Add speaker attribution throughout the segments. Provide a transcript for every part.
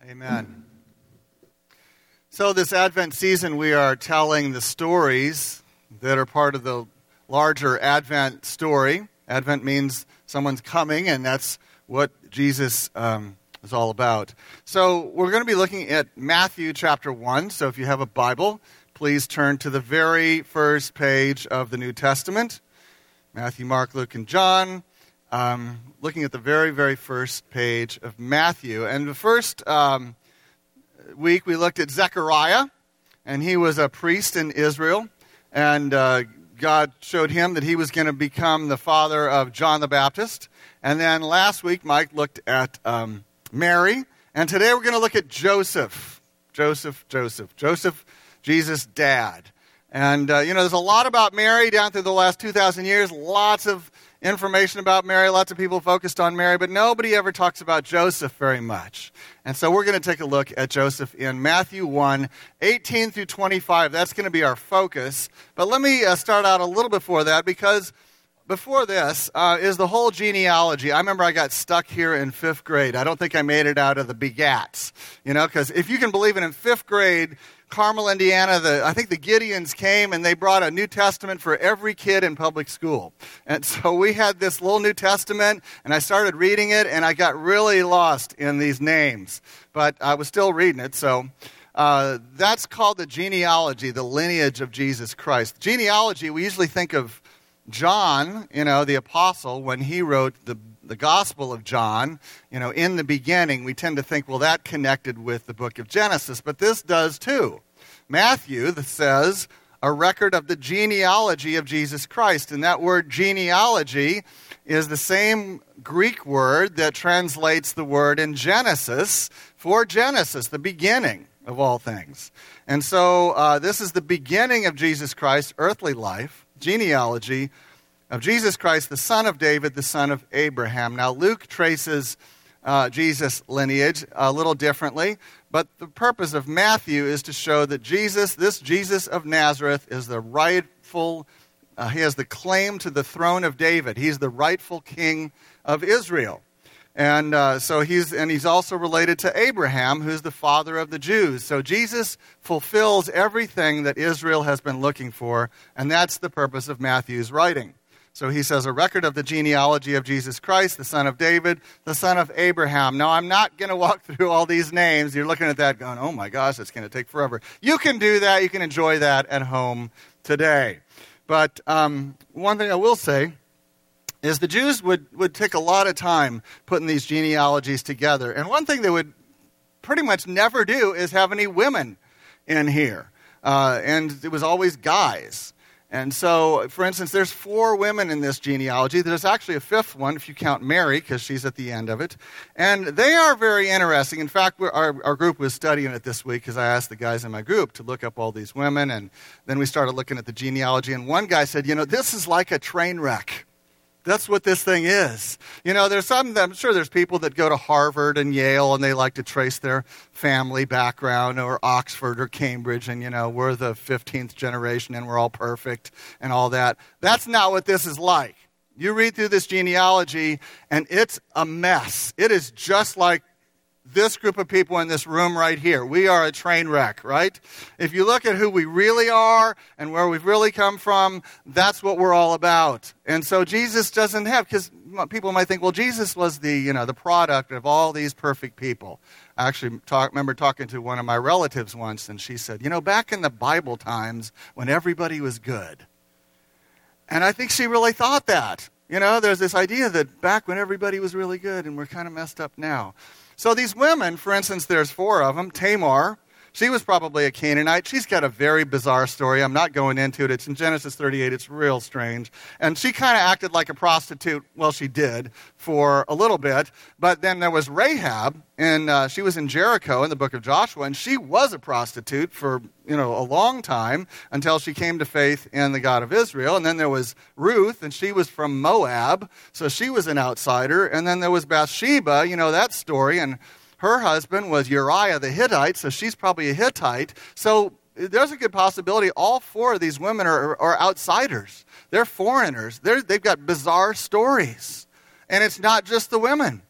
Speaker 1: Amen. So this Advent season, we are telling the stories that are part of the larger Advent story. Advent means someone's coming, and that's what Jesus is all about. So we're going to be looking at Matthew chapter 1. So if you have a Bible, please turn to the very first page of the New Testament. Matthew, Mark, Luke, and John. Looking at the very, very first page of Matthew. And the first week we looked at Zechariah, and he was a priest in Israel. And God showed him that he was going to become the father of John the Baptist. And then last week Mike looked at Mary. And today we're going to look at Joseph. Joseph, Jesus' dad. And, there's a lot about Mary down through the last 2,000 years. Lots of information about Mary. Lots of people focused on Mary. But nobody ever talks about Joseph very much. And so we're going to take a look at Joseph in Matthew 1, 18 through 25. That's going to be our focus. But let me start out a little before that, because before this is the whole genealogy. I remember I got stuck here in 5th grade. I don't think I made it out of the begats. Because if you can believe it, in 5th grade, Carmel, Indiana, I think the Gideons came and they brought a New Testament for every kid in public school. And so we had this little New Testament, and I started reading it, and I got really lost in these names. But I was still reading it, so that's called the genealogy, the lineage of Jesus Christ. Genealogy, we usually think of John, the apostle, when he wrote the Gospel of John, in the beginning, we tend to think, well, that connected with the book of Genesis, but this does too. Matthew says a record of the genealogy of Jesus Christ, and that word genealogy is the same Greek word that translates the word in Genesis for Genesis, the beginning of all things. And so this is the beginning of Jesus Christ's earthly life, genealogy of Jesus Christ, the son of David, the son of Abraham. Now, Luke traces Jesus' lineage a little differently, but the purpose of Matthew is to show that this Jesus of Nazareth, is the rightful, he has the claim to the throne of David. He's the rightful king of Israel. And so he's also related to Abraham, who's the father of the Jews. So Jesus fulfills everything that Israel has been looking for, and that's the purpose of Matthew's writing. So he says, a record of the genealogy of Jesus Christ, the son of David, the son of Abraham. Now, I'm not going to walk through all these names. You're looking at that going, oh my gosh, it's going to take forever. You can do that. You can enjoy that at home today. But one thing I will say is the Jews would take a lot of time putting these genealogies together. And one thing they would pretty much never do is have any women in here. And it was always guys. And so, for instance, there's 4 women in this genealogy. There's actually a 5th one, if you count Mary, because she's at the end of it. And they are very interesting. In fact, our group was studying it this week, because I asked the guys in my group to look up all these women. And then we started looking at the genealogy. And one guy said, this is like a train wreck. That's what this thing is. I'm sure there's people that go to Harvard and Yale and they like to trace their family background, or Oxford or Cambridge, and, we're the 15th generation and we're all perfect and all that. That's not what this is like. You read through this genealogy and it's a mess. It is just like this group of people in this room right here. We are a train wreck, right? If you look at who we really are and where we've really come from, that's what we're all about. And so Jesus doesn't have, because people might think, well, Jesus was the product of all these perfect people. I actually remember talking to one of my relatives once, and she said, back in the Bible times when everybody was good. And I think she really thought that. There's this idea that back when everybody was really good and we're kind of messed up now. So these women, for instance, there's 4 of them. Tamar, she was probably a Canaanite. She's got a very bizarre story. I'm not going into it. It's in Genesis 38. It's real strange. And she kind of acted like a prostitute. Well, she did for a little bit. But then there was Rahab, and she was in Jericho in the book of Joshua, and she was a prostitute for, a long time until she came to faith in the God of Israel. And then there was Ruth, and she was from Moab, so she was an outsider. And then there was Bathsheba, that story, and her husband was Uriah the Hittite, so she's probably a Hittite. So there's a good possibility all 4 of these women are outsiders. They're foreigners. They've got bizarre stories. And it's not just the women.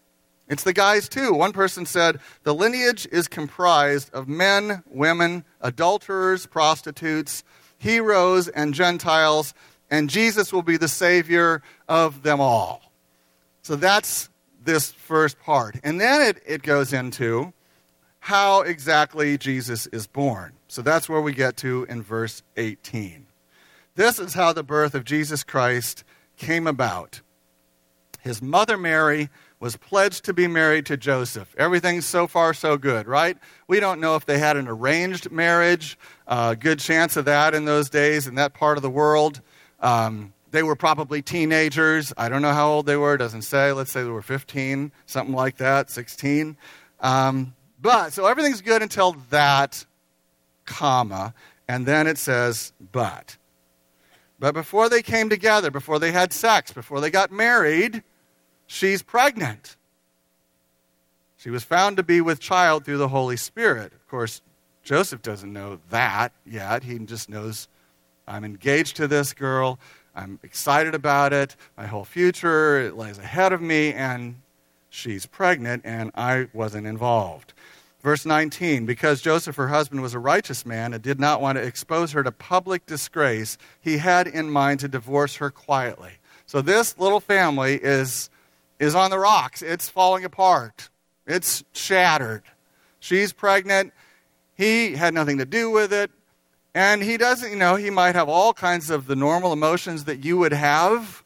Speaker 1: It's the guys too. One person said, the lineage is comprised of men, women, adulterers, prostitutes, heroes, and Gentiles, and Jesus will be the Savior of them all. So that's this first part. And then it goes into how exactly Jesus is born. So that's where we get to in verse 18. This is how the birth of Jesus Christ came about. His mother Mary was pledged to be married to Joseph. Everything's so far so good, right? We don't know if they had an arranged marriage. Good chance of that in those days in that part of the world. They were probably teenagers. I don't know how old they were. It doesn't say. Let's say they were 15, something like that, 16. So everything's good until that, comma, and then it says, but. But before they came together, before they had sex, before they got married, she's pregnant. She was found to be with child through the Holy Spirit. Of course, Joseph doesn't know that yet. He just knows, I'm engaged to this girl. I'm excited about it. My whole future, it lies ahead of me, and she's pregnant, and I wasn't involved. Verse 19, because Joseph, her husband, was a righteous man and did not want to expose her to public disgrace, he had in mind to divorce her quietly. So this little family is on the rocks. It's falling apart. It's shattered. She's pregnant. He had nothing to do with it. And he doesn't, he might have all kinds of the normal emotions that you would have.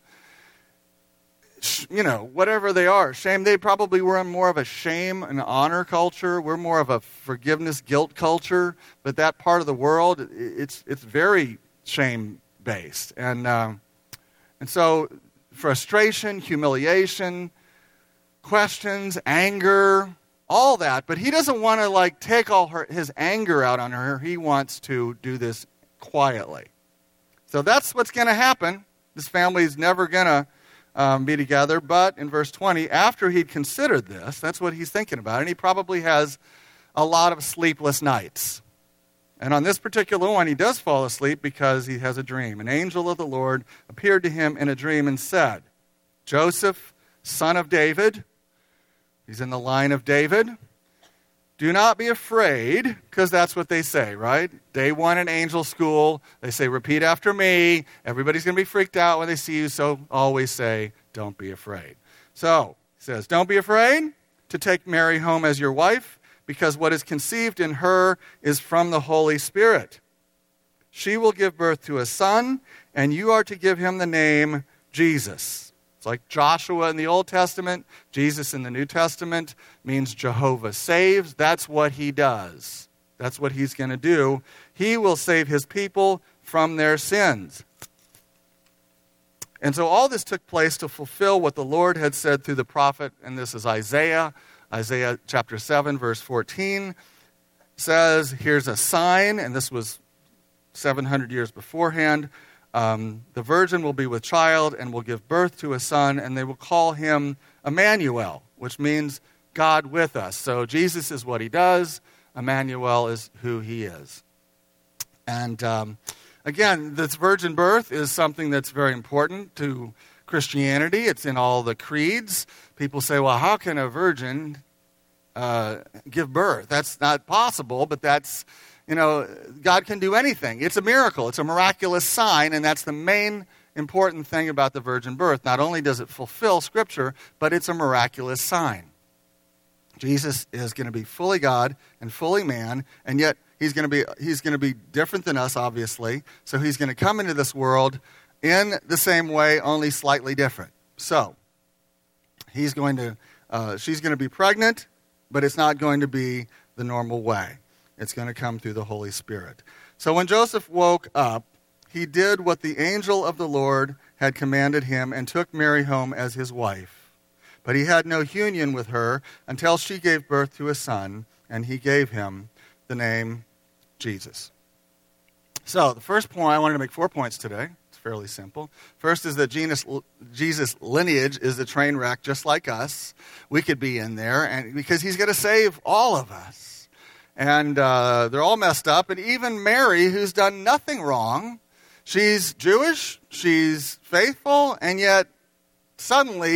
Speaker 1: Whatever they are. Shame, they probably were more of a shame and honor culture. We're more of a forgiveness, guilt culture. But that part of the world, it's very shame-based. And so frustration, humiliation, questions, anger, all that. But he doesn't want to take all his anger out on her. He wants to do this quietly. So that's what's going to happen. This family is never going to be together. But in verse 20, after he'd considered this, that's what he's thinking about. And he probably has a lot of sleepless nights. And on this particular one, he does fall asleep because he has a dream. An angel of the Lord appeared to him in a dream and said, Joseph, son of David, he's in the line of David, do not be afraid, because that's what they say, right? Day one in angel school, they say, repeat after me. Everybody's going to be freaked out when they see you, so always say, don't be afraid. So, he says, don't be afraid to take Mary home as your wife, because what is conceived in her is from the Holy Spirit. She will give birth to a son, and you are to give him the name Jesus. It's like Joshua in the Old Testament, Jesus in the New Testament means Jehovah saves. That's what he does. That's what he's going to do. He will save his people from their sins. And so all this took place to fulfill what the Lord had said through the prophet, and this is Isaiah. Isaiah chapter 7, verse 14 says, here's a sign, and this was 700 years beforehand. The virgin will be with child and will give birth to a son, and they will call him Emmanuel, which means God with us. So Jesus is what he does. Emmanuel is who he is. And again, this virgin birth is something that's very important to Christianity. It's in all the creeds. People say, well, how can a virgin give birth? That's not possible, but that's... God can do anything. It's a miracle. It's a miraculous sign, and that's the main important thing about the virgin birth. Not only does it fulfill Scripture, but it's a miraculous sign. Jesus is going to be fully God and fully man, and yet he's going to be different than us, obviously. So he's going to come into this world in the same way, only slightly different. So she's going to be pregnant, but it's not going to be the normal way. It's going to come through the Holy Spirit. So when Joseph woke up, he did what the angel of the Lord had commanded him and took Mary home as his wife. But he had no union with her until she gave birth to a son, and he gave him the name Jesus. So the first point, I wanted to make 4 points today. It's fairly simple. First is that Jesus' lineage is a train wreck just like us. We could be in there, and because he's going to save all of us. And they're all messed up. And even Mary, who's done nothing wrong, she's Jewish, she's faithful, and yet suddenly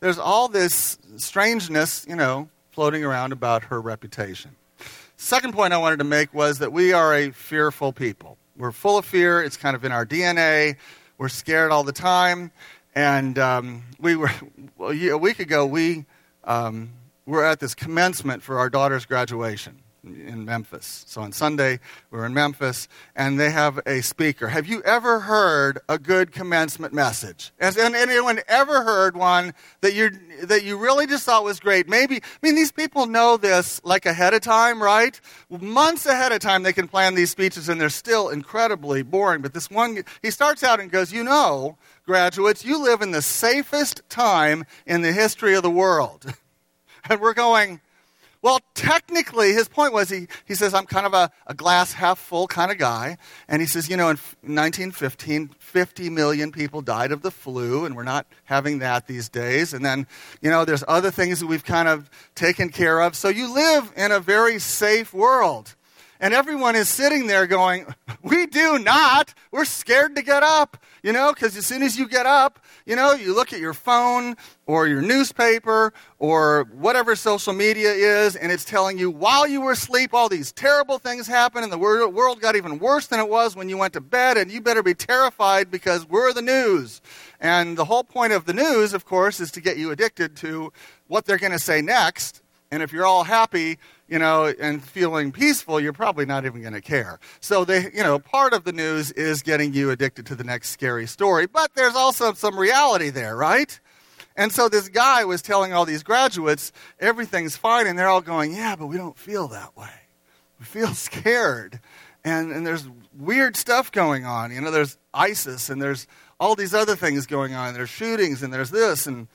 Speaker 1: there's all this strangeness, floating around about her reputation. Second point I wanted to make was that we are a fearful people. We're full of fear. It's kind of in our DNA. We're scared all the time. And a week ago, we were at this commencement for our daughter's graduation in Memphis. So on Sunday, we were in Memphis, and they have a speaker. Have you ever heard a good commencement message? Has anyone ever heard one that you really just thought was great? These people know this like ahead of time, right? Months ahead of time, they can plan these speeches, and they're still incredibly boring. But this one, he starts out and goes, graduates, you live in the safest time in the history of the world. And we're going, well, technically, his point was, he says, I'm kind of a glass half full kind of guy. And he says, in 1915, 50 million people died of the flu, and we're not having that these days. And then, there's other things that we've kind of taken care of. So you live in a very safe world. And everyone is sitting there going, we do not. We're scared to get up, because as soon as you get up, you look at your phone or your newspaper or whatever social media is, and it's telling you while you were asleep, all these terrible things happened, and the world got even worse than it was when you went to bed, and you better be terrified because we're the news. And the whole point of the news, of course, is to get you addicted to what they're going to say next. And if you're all happy, and feeling peaceful, you're probably not even going to care. So part of the news is getting you addicted to the next scary story. But there's also some reality there, right? And so this guy was telling all these graduates, everything's fine. And they're all going, yeah, but we don't feel that way. We feel scared. And there's weird stuff going on. There's ISIS and there's all these other things going on. There's shootings and there's this and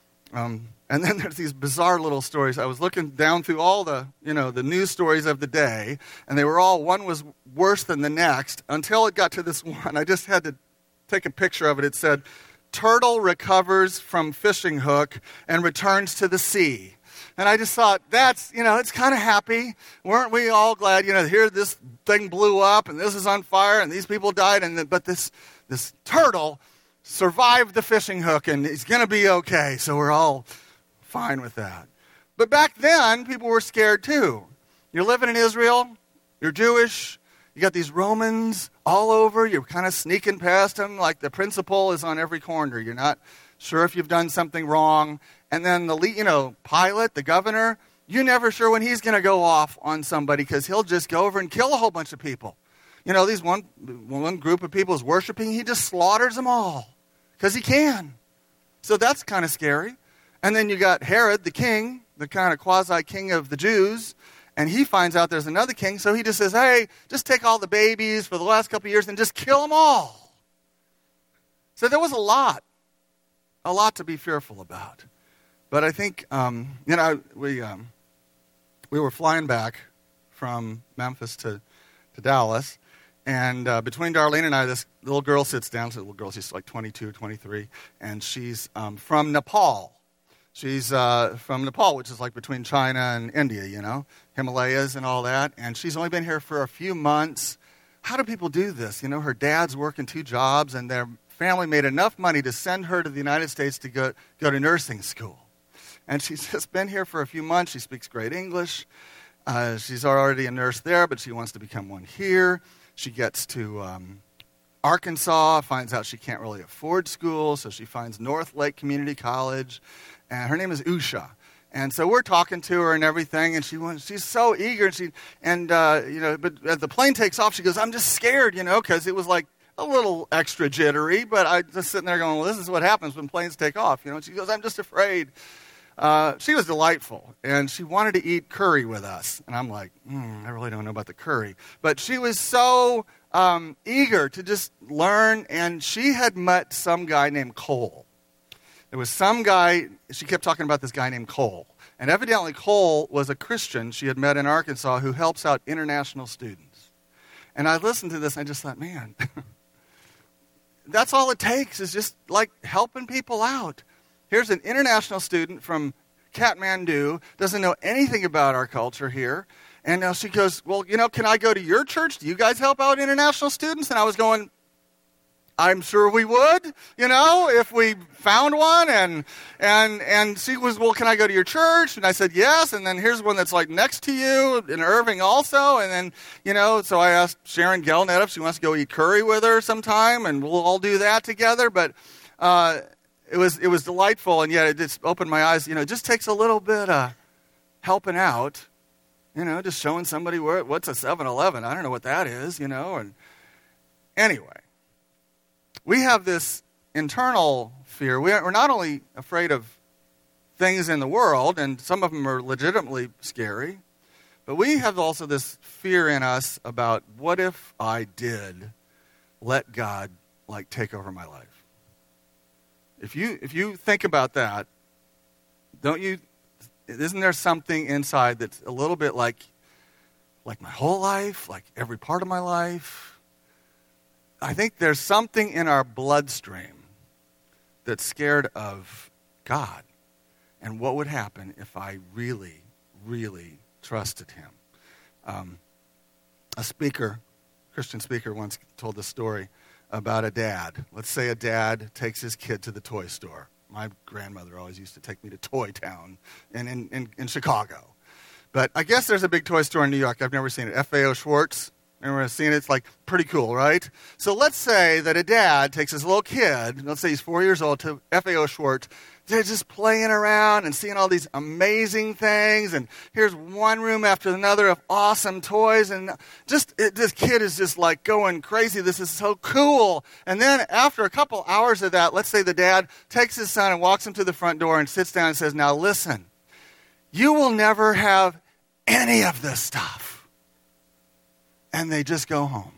Speaker 1: then there's these bizarre little stories. I was looking down through all the news stories of the day, and one was worse than the next, until it got to this one. I just had to take a picture of it. It said, turtle recovers from fishing hook and returns to the sea. And I just thought, that's, it's kind of happy. Weren't we all glad, here this thing blew up, and this is on fire, and these people died, but this turtle survived the fishing hook, and he's going to be okay. So we're all fine with that. But back then, people were scared too. You're living in Israel, you're Jewish, you got these Romans all over, you're kind of sneaking past them, like the principal is on every corner. You're not sure if you've done something wrong. And then Pilate, the governor, you're never sure when he's going to go off on somebody, because he'll just go over and kill a whole bunch of people. These one group of people is worshiping, he just slaughters them all, because he can. So that's kind of scary. And then you got Herod, the king, the kind of quasi-king of the Jews, and he finds out there's another king, so he just says, hey, just take all the babies for the last couple of years and just kill them all. So there was a lot to be fearful about. But I think, we were flying back from Memphis to Dallas, and between Darlene and I, this little girl sits down. So the little girl, she's like 22, 23, and she's from Nepal. She's from Nepal, which is like between China and India, Himalayas and all that. And she's only been here for a few months. How do people do this? Her dad's working 2 jobs, and their family made enough money to send her to the United States to go to nursing school. And she's just been here for a few months. She speaks great English. She's already a nurse there, but she wants to become one here. She gets to Arkansas, finds out she can't really afford school, so she finds North Lake Community College. And her name is Usha. And so we're talking to her and everything, and she's so eager. But as the plane takes off, she goes, I'm just scared, because it was like a little extra jittery. But I just sitting there going, well, this is what happens when planes take off. She goes, I'm just afraid. She was delightful, and she wanted to eat curry with us. And I'm like, I really don't know about the curry. But she was so eager to just learn, and she had met some guy named Cole. There was some guy, she kept talking about this guy named Cole. And evidently Cole was a Christian she had met in Arkansas who helps out international students. And I listened to this and I just thought, man, that's all it takes is just like helping people out. Here's an international student from Kathmandu, doesn't know anything about our culture here. And now she goes, well, can I go to your church? Do you guys help out international students? And I was going, I'm sure we would, if we found one. And she was, well, can I go to your church? And I said, yes. And then here's one that's like next to you in Irving also. And then, so I asked Sharon Gelnet if she wants to go eat curry with her sometime, and we'll all do that together. But it was delightful, and yet it just opened my eyes. It just takes a little bit of helping out, just showing somebody what's a 7-Eleven. I don't know what that is, and anyway. We have this internal fear. We're not only afraid of things in the world, and some of them are legitimately scary, but we have also this fear in us about what if I did let God take over my life. If you think about that, isn't there something inside that's a little bit like my whole life, like every part of my life? I think there's something in our bloodstream that's scared of God and what would happen if I really, really trusted him. A Christian speaker once told the story about a dad. Let's say a dad takes his kid to the toy store. My grandmother always used to take me to Toy Town in Chicago. But I guess there's a big toy store in New York. I've never seen it. FAO Schwartz. Remember seeing it? It's pretty cool, right? So let's say that a dad takes his little kid, let's say he's 4 years old, to FAO Schwartz. They're just playing around and seeing all these amazing things. And here's one room after another of awesome toys. And this kid is just going crazy. This is so cool. And then after a couple hours of that, let's say the dad takes his son and walks him to the front door and sits down and says, now listen, you will never have any of this stuff. And they just go home.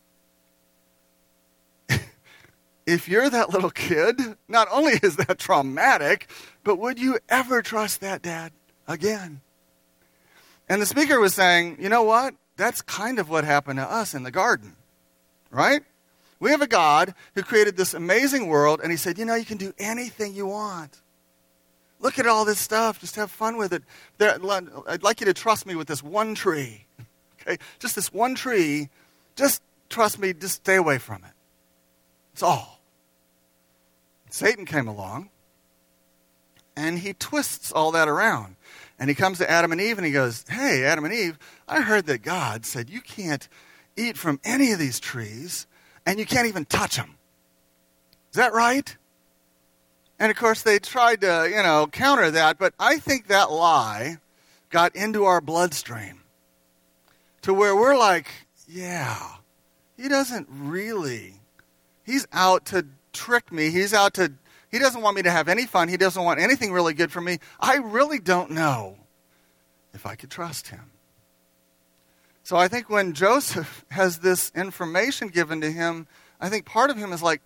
Speaker 1: If you're that little kid, not only is that traumatic, but would you ever trust that dad again? And the speaker was saying, you know what? That's kind of what happened to us in the garden, right? We have a God who created this amazing world, and he said, you can do anything you want. Look at all this stuff. Just have fun with it. I'd like you to trust me with this one tree. Okay, just this one tree, just trust me, just stay away from it. It's all. Satan came along, and he twists all that around. And he comes to Adam and Eve, and he goes, hey, Adam and Eve, I heard that God said you can't eat from any of these trees, and you can't even touch them. Is that right? And, of course, they tried to, counter that, but I think that lie got into our bloodstream. To where we're like, yeah, he doesn't really. He's out to trick me. He doesn't want me to have any fun. He doesn't want anything really good for me. I really don't know if I could trust him. So I think when Joseph has this information given to him, I think part of him is like,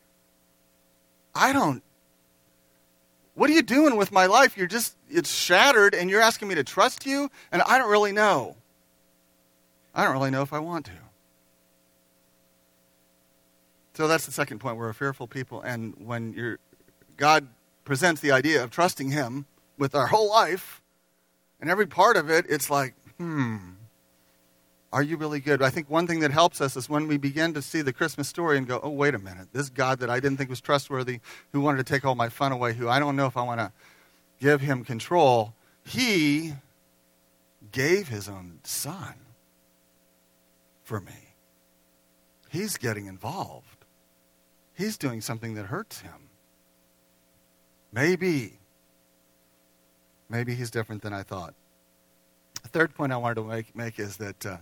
Speaker 1: what are you doing with my life? It's shattered and you're asking me to trust you? And I don't really know. I don't really know if I want to. So that's the second point. We're a fearful people, and when God presents the idea of trusting him with our whole life, and every part of it, it's like, are you really good? I think one thing that helps us is when we begin to see the Christmas story and go, oh, wait a minute, this God that I didn't think was trustworthy, who wanted to take all my fun away, who I don't know if I want to give him control, he gave his own son for me. He's getting involved. He's doing something that hurts him. Maybe he's different than I thought. The third point I wanted to make is that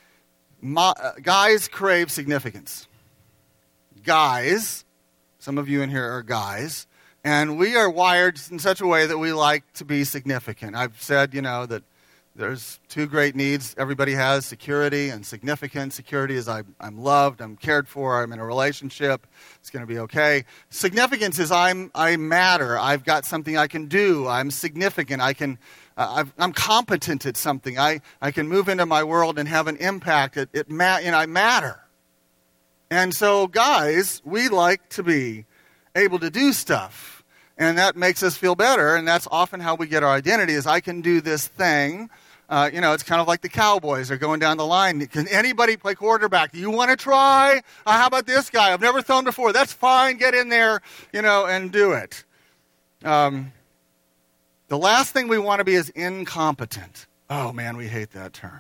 Speaker 1: guys crave significance. Guys, some of you in here are guys, and we are wired in such a way that we like to be significant. I've said, that there's two great needs everybody has, security and significance. Security is I'm loved, I'm cared for, I'm in a relationship, it's going to be okay. Significance is I matter, I've got something I can do, I'm significant, I'm competent at something, I can move into my world and have an impact, I matter. And so guys, we like to be able to do stuff. And that makes us feel better, and that's often how we get our identity is I can do this thing. It's kind of like the Cowboys. They're going down the line. Can anybody play quarterback? Do you want to try? How about this guy? I've never thrown before. That's fine. Get in there, and do it. The last thing we want to be is incompetent. Oh, man, we hate that term.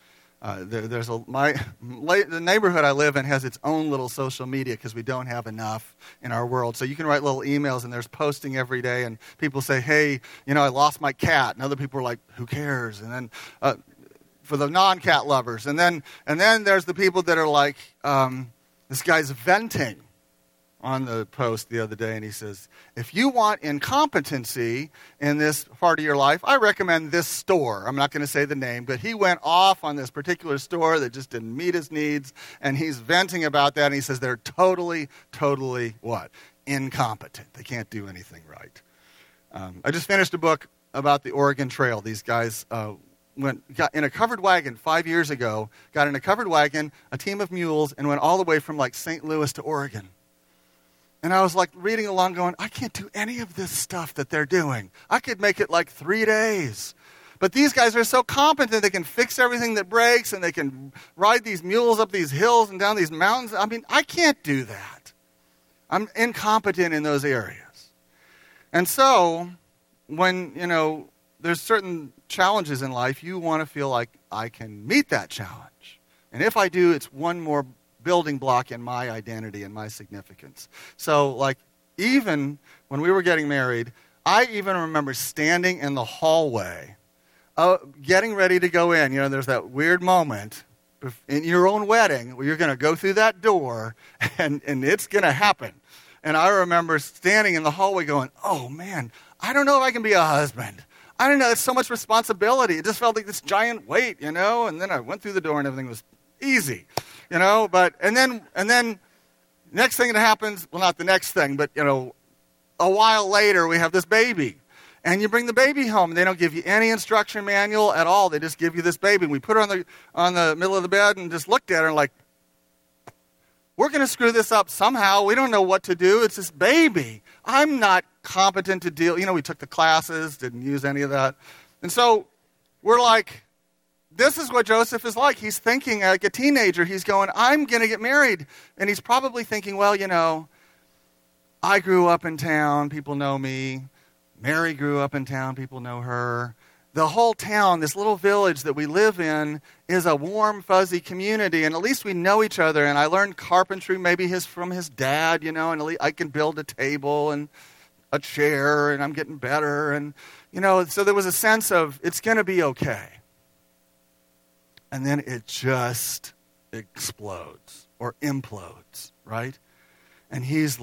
Speaker 1: The neighborhood I live in has its own little social media because we don't have enough in our world. So you can write little emails, and there's posting every day, and people say, hey, I lost my cat. And other people are like, who cares? And then for the non-cat lovers. And then there's the people that are like, this guy's venting on the post the other day, and he says, if you want incompetency in this part of your life, I recommend this store. I'm not going to say the name, but he went off on this particular store that just didn't meet his needs, and he's venting about that, and he says they're totally what? Incompetent. They can't do anything right. I just finished a book about the Oregon Trail. These guys got in a covered wagon 5 years ago, got in a covered wagon, a team of mules, and went all the way from like St. Louis to Oregon. And I was like reading along going, I can't do any of this stuff that they're doing. I could make it like 3 days. But these guys are so competent, they can fix everything that breaks, and they can ride these mules up these hills and down these mountains. I mean, I can't do that. I'm incompetent in those areas. And so when, there's certain challenges in life, you want to feel like I can meet that challenge. And if I do, it's one more building block in my identity and my significance. So, like, even when we were getting married, I even remember standing in the hallway, getting ready to go in. There's that weird moment in your own wedding where you're going to go through that door, and it's going to happen. And I remember standing in the hallway going, oh, man, I don't know if I can be a husband. I don't know. It's so much responsibility. It just felt like this giant weight, And then I went through the door, and everything was easy. And then next thing that happens, well, not the next thing, but, a while later we have this baby. And you bring the baby home, and they don't give you any instruction manual at all. They just give you this baby. And we put her on the middle of the bed and just looked at her and like, we're going to screw this up somehow. We don't know what to do. It's this baby. I'm not competent to deal. We took the classes, didn't use any of that. And so we're like, this is what Joseph is like. He's thinking like a teenager. He's going, I'm going to get married. And he's probably thinking, well, I grew up in town. People know me. Mary grew up in town. People know her. The whole town, this little village that we live in, is a warm, fuzzy community. And at least we know each other. And I learned carpentry maybe from his dad, and at least I can build a table and a chair, and I'm getting better. And, so there was a sense of it's going to be okay. And then it just explodes or implodes, right? And he's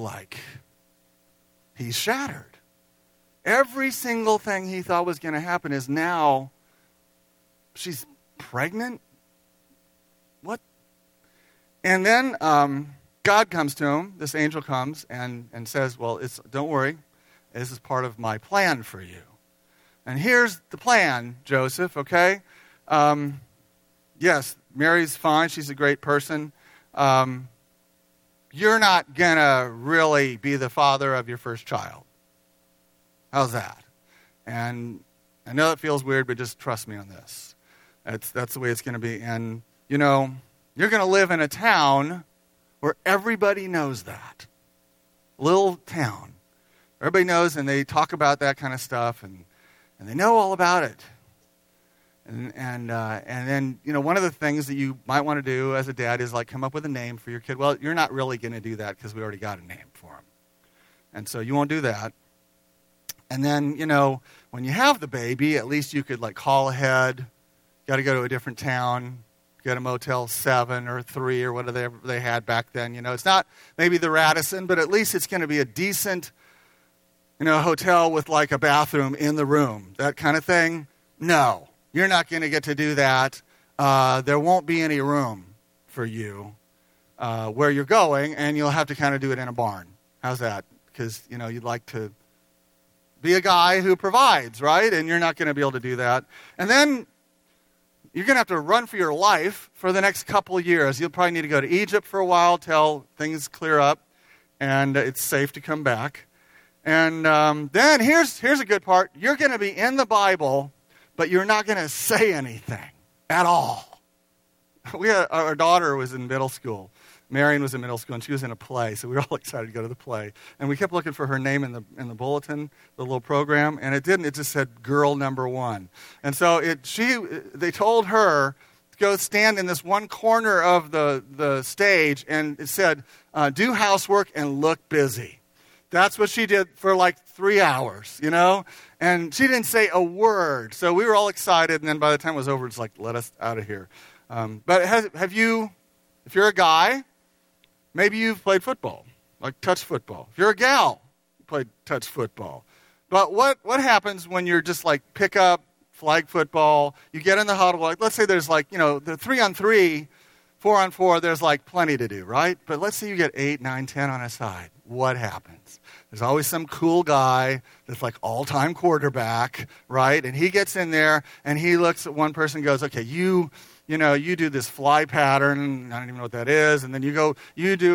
Speaker 1: shattered. Every single thing he thought was going to happen is now, she's pregnant? What? And then God comes to him, this angel comes and says, well, don't worry, this is part of my plan for you. And here's the plan, Joseph, okay? Yes, Mary's fine. She's a great person. You're not going to really be the father of your first child. How's that? And I know it feels weird, but just trust me on this. That's the way it's going to be. And, you're going to live in a town where everybody knows that. Little town. Everybody knows, and they talk about that kind of stuff, and they know all about it. And then, one of the things that you might want to do as a dad is like come up with a name for your kid. Well, you're not really going to do that because we already got a name for him. And so you won't do that. And then, when you have the baby, at least you could like call ahead. Got to go to a different town, get a Motel 7 or 3 or whatever they had back then. It's not maybe the Radisson, but at least it's going to be a decent, hotel with like a bathroom in the room. That kind of thing. No. You're not going to get to do that. There won't be any room for you where you're going, and you'll have to kind of do it in a barn. How's that? Because, you'd like to be a guy who provides, right? And you're not going to be able to do that. And then you're going to have to run for your life for the next couple of years. You'll probably need to go to Egypt for a while till things clear up, and it's safe to come back. And then here's a good part. You're going to be in the Bible but you're not going to say anything at all. Our daughter was in middle school. Marion was in middle school, and she was in a play, so we were all excited to go to the play. And we kept looking for her name in the bulletin, the little program, and it didn't. It just said girl number 1. And so they told her to go stand in this one corner of the stage, and it said, do housework and look busy. That's what she did for like 3 hours, And she didn't say a word. So we were all excited, and then by the time it was over, it's like, let us out of here. But have you, if you're a guy, maybe you've played football, like touch football. If you're a gal, you played touch football. But what happens when you're just like pick up, flag football, you get in the huddle, like let's say there's like, the 3-on-3, 4-on-4, there's like plenty to do, right? But let's say you get 8, 9, 10 on a side. What happens? There's always some cool guy that's like all-time quarterback, right? And he gets in there and he looks at one person and goes, okay, you do this fly pattern, I don't even know what that is, and then you do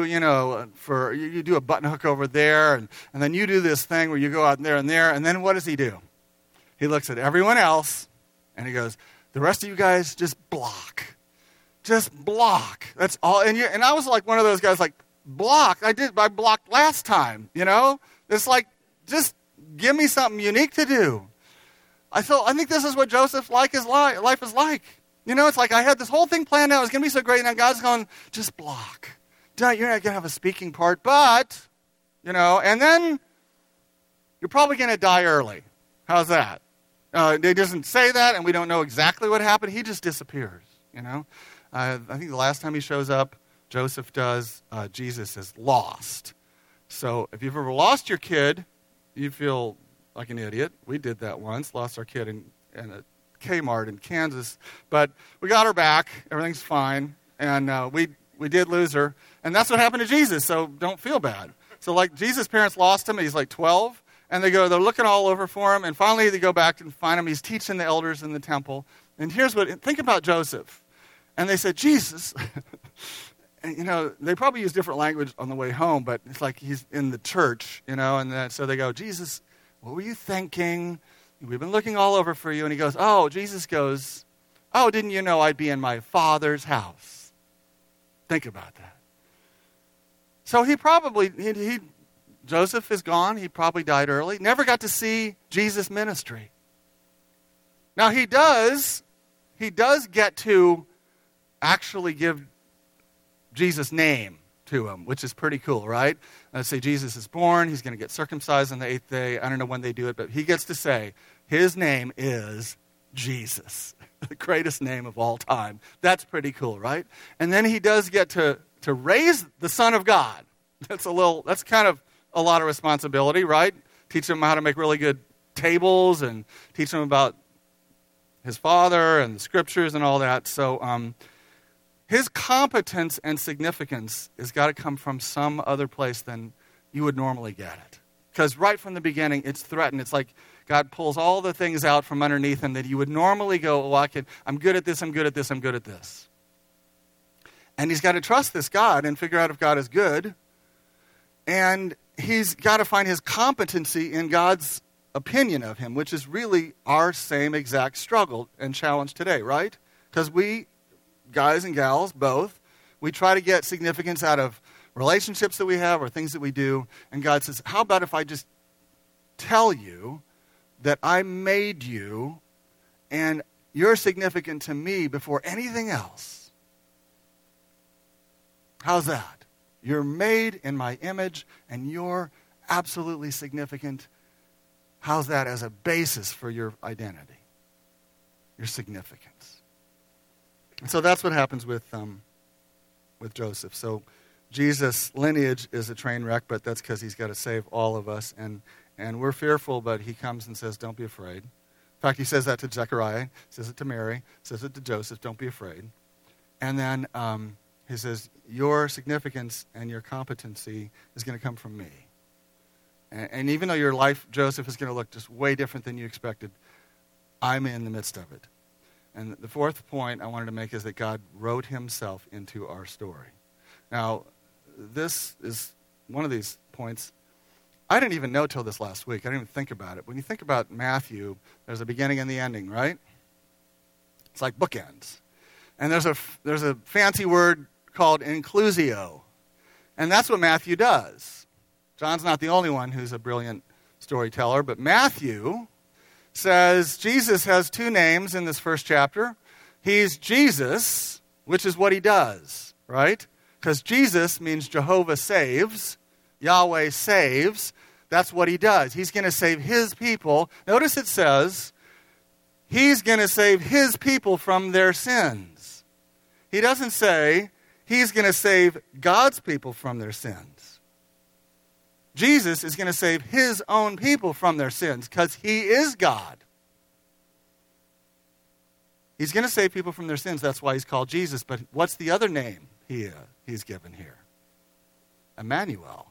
Speaker 1: a button hook over there, and then you do this thing where you go out there, and then what does he do? He looks at everyone else, and he goes, the rest of you guys just block. Just block. That's all. And I was like one of those guys like, block? I blocked last time, It's like, just give me something unique to do. I think this is what Joseph's life is like. It's like I had this whole thing planned out. It was going to be so great. And then God's going, just block. You're not going to have a speaking part, but, and then you're probably going to die early. How's that? He doesn't say that, and we don't know exactly what happened. He just disappears, I think the last time he shows up, Joseph does, Jesus is lost. So if you've ever lost your kid, you feel like an idiot. We did that once, lost our kid in a Kmart in Kansas, but we got her back. Everything's fine, and we did lose her, and that's what happened to Jesus. So don't feel bad. So like Jesus' parents lost him. He's like 12, and they're looking all over for him, and finally they go back and find him. He's teaching the elders in the temple, and think about Joseph, and they said Jesus. And, they probably use different language on the way home, but it's like he's in the church, and so they go, Jesus, what were you thinking? We've been looking all over for you. And Jesus goes, didn't you know I'd be in my Father's house? Think about that. So Joseph is gone. He probably died early. Never got to see Jesus' ministry. Now he does get to actually give Jesus' name to him, which is pretty cool, right? Let's say Jesus is born. He's going to get circumcised on the 8th day. I don't know when they do it, but he gets to say his name is Jesus, the greatest name of all time. That's pretty cool, right? And then he does get to raise the Son of God. That's kind of a lot of responsibility, right? Teach him how to make really good tables and teach him about his Father and the Scriptures and all that. So, his competence and significance has got to come from some other place than you would normally get it. Because right from the beginning, it's threatened. It's like God pulls all the things out from underneath him that you would normally go, I'm good at this, I'm good at this, I'm good at this. And he's got to trust this God and figure out if God is good. And he's got to find his competency in God's opinion of him, which is really our same exact struggle and challenge today, right? Because we, guys and gals, both, we try to get significance out of relationships that we have or things that we do. And God says, how about if I just tell you that I made you and you're significant to me before anything else? How's that? You're made in my image and you're absolutely significant. How's that as a basis for your identity, your significance? And so that's what happens with Joseph. So Jesus' lineage is a train wreck, but that's because he's got to save all of us. And we're fearful, but he comes and says, don't be afraid. In fact, he says that to Zechariah, says it to Mary, says it to Joseph, don't be afraid. And then he says, your significance and your competency is going to come from me. And even though your life, Joseph, is going to look just way different than you expected, I'm in the midst of it. And the fourth point I wanted to make is that God wrote himself into our story. Now, this is one of these points I didn't even know till this last week. I didn't even think about it. When you think about Matthew, there's a beginning and the ending, right? It's like bookends. And there's a fancy word called inclusio. And that's what Matthew does. John's not the only one who's a brilliant storyteller, but Matthew says Jesus has two names in this first chapter. He's Jesus, which is what he does, right? Because Jesus means Jehovah saves, Yahweh saves. That's what he does. He's going to save his people. Notice it says, he's going to save his people from their sins. He doesn't say he's going to save God's people from their sins. Jesus is going to save his own people from their sins because he is God. He's going to save people from their sins. That's why he's called Jesus. But what's the other name he's given here? Emmanuel.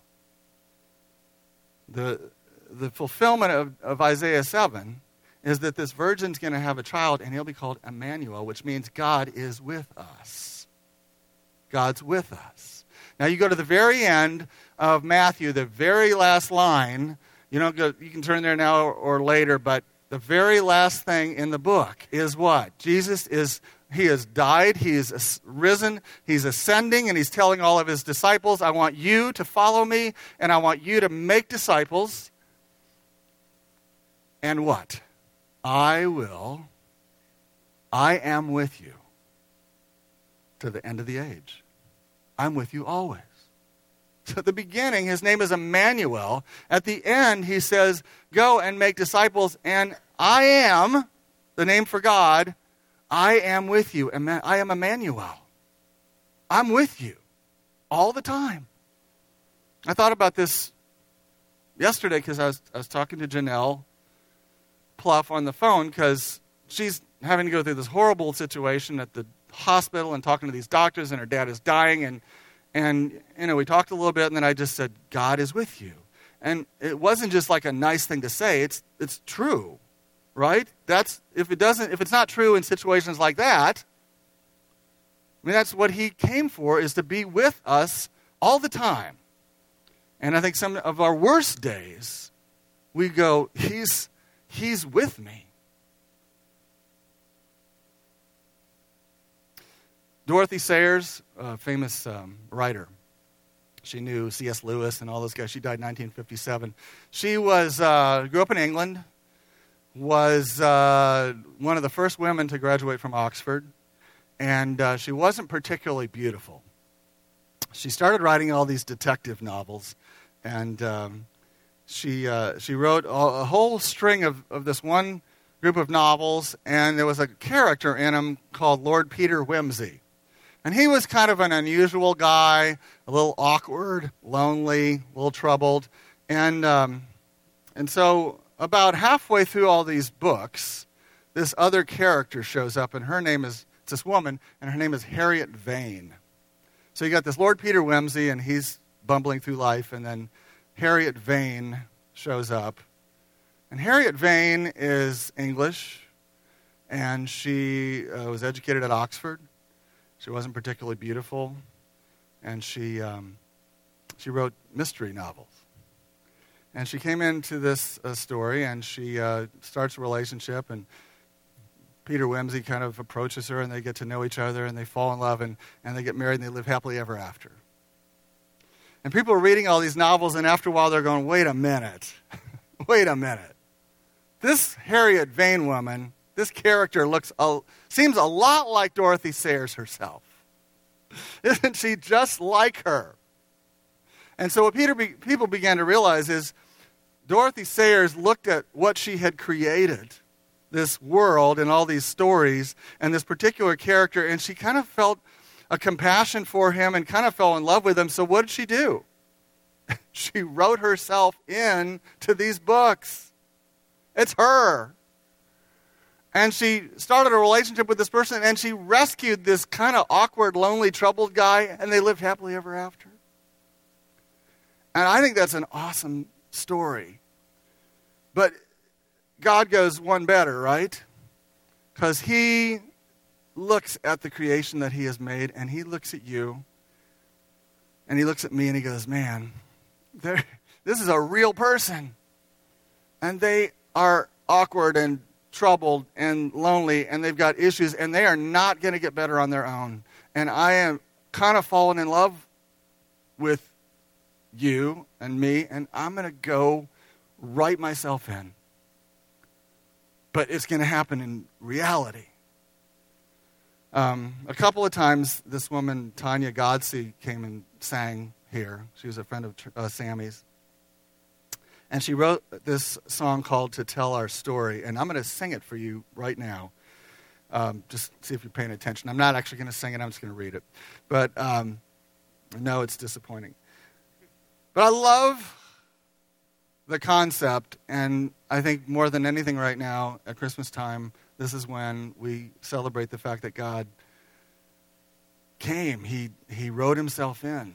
Speaker 1: The fulfillment of Isaiah 7 is that this virgin's going to have a child, and he'll be called Emmanuel, which means God is with us. God's with us. Now you go to the very end of Matthew, the very last line. You can turn there now or later, but the very last thing in the book is what? He has died, he is risen, he's ascending, and he's telling all of his disciples, I want you to follow me, and I want you to make disciples. And what? I am with you to the end of the age. I'm with you always. So at the beginning, his name is Emmanuel. At the end, he says, go and make disciples, and I am, the name for God, I am with you. I am Emmanuel. I'm with you all the time. I thought about this yesterday because I was talking to Janelle Pluff on the phone because she's having to go through this horrible situation at the hospital and talking to these doctors, and her dad is dying, and we talked a little bit, and then I just said, God is with you. And it wasn't just like a nice thing to say, it's true. Right? If it's not true in situations like that, I mean, that's what he came for, is to be with us all the time. And I think some of our worst days, we go, he's with me. Dorothy Sayers, a famous writer. She knew C.S. Lewis and all those guys. She died in 1957. She grew up in England, was one of the first women to graduate from Oxford, and she wasn't particularly beautiful. She started writing all these detective novels, and she wrote a whole string of this one group of novels, and there was a character in them called Lord Peter Wimsey. And he was kind of an unusual guy, a little awkward, lonely, a little troubled, and so about halfway through all these books, this other character shows up, and it's this woman, and her name is Harriet Vane. So you got this Lord Peter Wimsey, and he's bumbling through life, and then Harriet Vane shows up. And Harriet Vane is English, and she was educated at Oxford. She wasn't particularly beautiful, and she wrote mystery novels. And she came into this story, and she starts a relationship, and Peter Wimsey kind of approaches her, and they get to know each other, and they fall in love, and they get married, and they live happily ever after. And people are reading all these novels, and after a while they're going, wait a minute. This Harriet Vane woman, this character seems a lot like Dorothy Sayers herself. Isn't she just like her? And so what people began to realize is Dorothy Sayers looked at what she had created, this world and all these stories and this particular character, and she kind of felt a compassion for him and kind of fell in love with him. So what did she do? She wrote herself in to these books. It's her. And she started a relationship with this person, and she rescued this kind of awkward, lonely, troubled guy, and they lived happily ever after. And I think that's an awesome story. But God goes one better, right? Because he looks at the creation that he has made, and he looks at you, and he looks at me, and he goes, man, this is a real person. And they are awkward and troubled and lonely, and they've got issues, and they are not going to get better on their own. And I am kind of fallen in love with you and me, and I'm going to go write myself in. But it's going to happen in reality. A couple of times, this woman, Tanya Godsey, came and sang here. She was a friend of Sammy's. And she wrote this song called To Tell Our Story. And I'm going to sing it for you right now. Just see if you're paying attention. I'm not actually going to sing it. I'm just going to read it. But no, it's disappointing. But I love the concept. And I think more than anything right now, at Christmas time, this is when we celebrate the fact that God came. He wrote himself in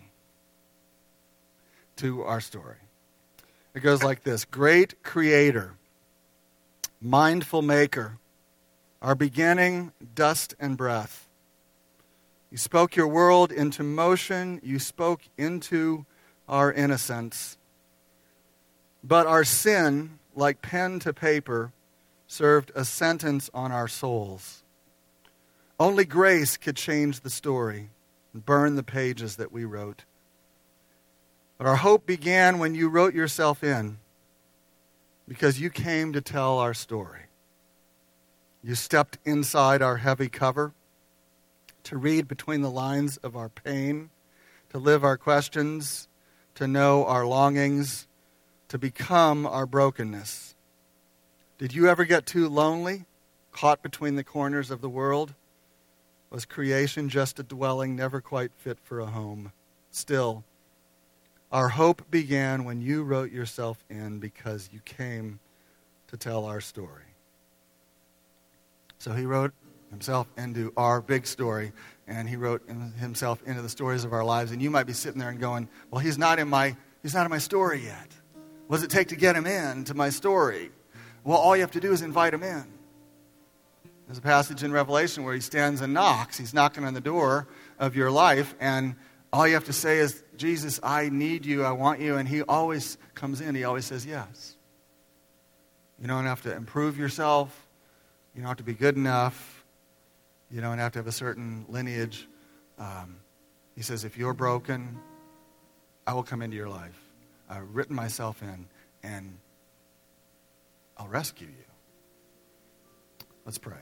Speaker 1: to our story. It goes like this. Great creator, mindful maker, our beginning, dust and breath. You spoke your world into motion. You spoke into our innocence. But our sin, like pen to paper, served a sentence on our souls. Only grace could change the story and burn the pages that we wrote. But our hope began when you wrote yourself in, because you came to tell our story. You stepped inside our heavy cover to read between the lines of our pain, to live our questions, to know our longings, to become our brokenness. Did you ever get too lonely, caught between the corners of the world? Was creation just a dwelling never quite fit for a home? Still, our hope began when you wrote yourself in, because you came to tell our story. So he wrote himself into our big story, and he wrote himself into the stories of our lives. And you might be sitting there and going, well, he's not in my story yet. What does it take to get him into my story? Well, all you have to do is invite him in. There's a passage in Revelation where he stands and knocks. He's knocking on the door of your life, and all you have to say is, Jesus, I need you, I want you, and he always comes in. He always says yes. You don't have to improve yourself. You don't have to be good enough. You don't have to have a certain lineage. He says, if you're broken, I will come into your life. I've written myself in, and I'll rescue you. Let's pray.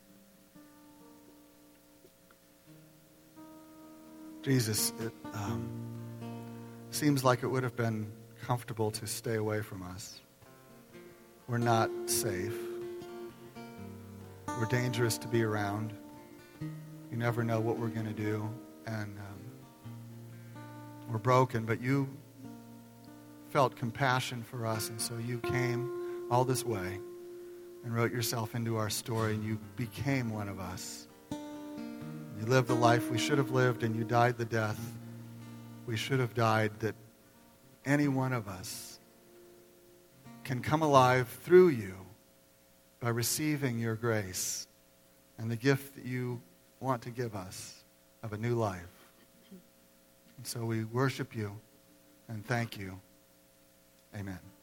Speaker 1: Jesus, it seems like it would have been comfortable to stay away from us. We're not safe. We're dangerous to be around. You never know what we're going to do. And we're broken, but you felt compassion for us, and so you came all this way and wrote yourself into our story, and you became one of us. You lived the life we should have lived, and you died the death we should have died, that any one of us can come alive through you by receiving your grace and the gift that you want to give us of a new life. And so we worship you and thank you. Amen.